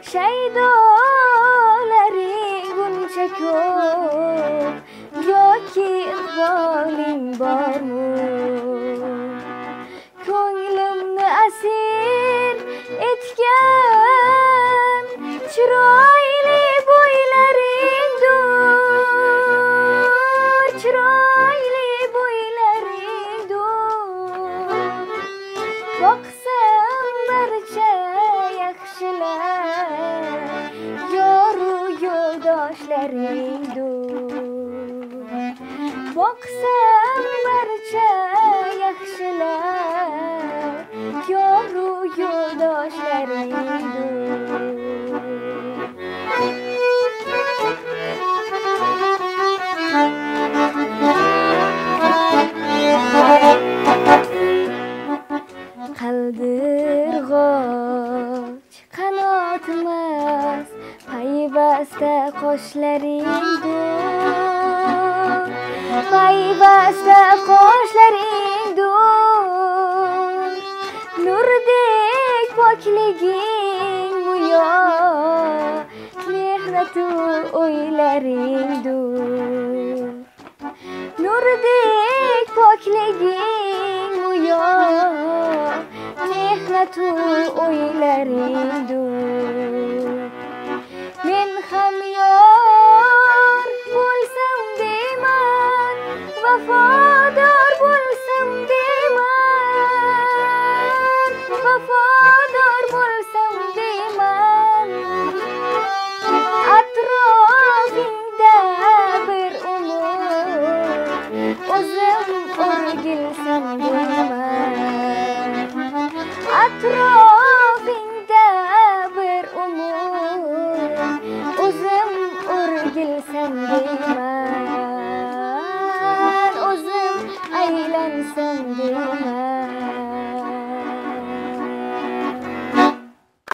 Shaydolaring buncha ko'p, yoki iqboling bormi? Ko'nglimni asir etgan chiroyli bo'ylaringdur, chiroyli bo'ylaringdur. Boqsam barcha yaxshilar yoru yo'ldoshlaringdur. Boqsam barcha yaxshilar yoru yo'ldoshlaringdur. Qaldirg'och qanotimas payvasta qoshlaringdur, payvasta qoshlaringdur. Nurdek pokliging muyo, mehnatu o'ylaringdur. Nurdek pokliging muyo, mehnatu o'ylaringdur. Men ham yor bo'lsam deyman, vafodor bo'lsam deyman, vafodor bo'lsam deyman. Atrofingda bir umr o'zim o'rgilsam deyman. Atrofingda bir umr o'zim o'rgilsam deyman.